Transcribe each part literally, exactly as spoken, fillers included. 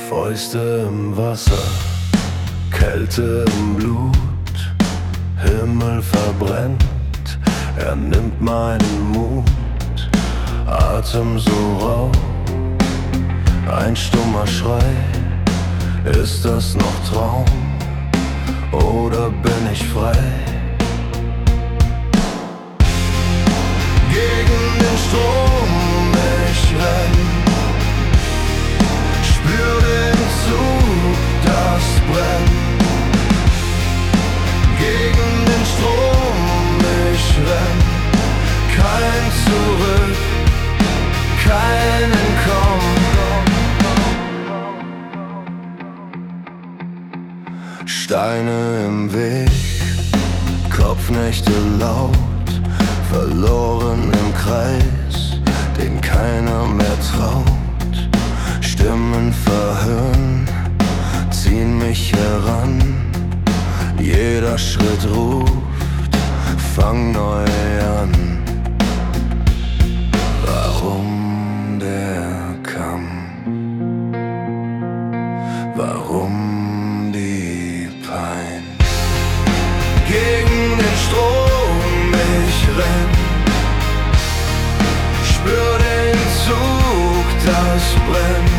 Fäuste im Wasser, Kälte im Blut, Himmel verbrennt, er nimmt meinen Mut, Atem so rau, ein stummer Schrei, ist das noch Traum oder bin ich frei? Gegen den Strom ich renn, spür den Zug, das brennt. Gegen den Strom ich renn, kein Zurück, kein Entkommen. Steine im Weg, Kopfnächte laut, verloren im Kreis, den keiner mehr traut. Stimmen verhören, ziehen mich heran, jeder Schritt ruft, fang neu an. Warum der Kamm? Warum die Pein? Gegen den Strom ich renn, spür den Zug, das brennt.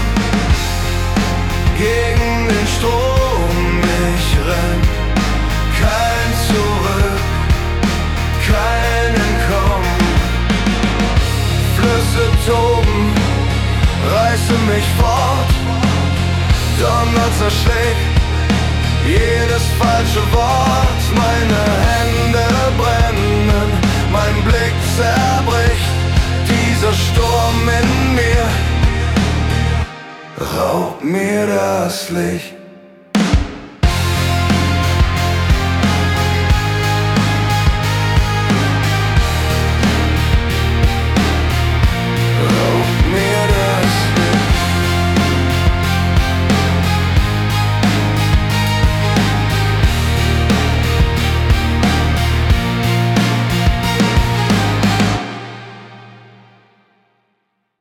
Gegen den Strom ich renn, kein Zurück, kein Entkommen. Flüsse toben, reißen mich fort, Donner zerschlägt jedes falsche Wort. Meine Hände brennen, mein Blick zerbricht, dieser Sturm in mir raubt mir das Licht.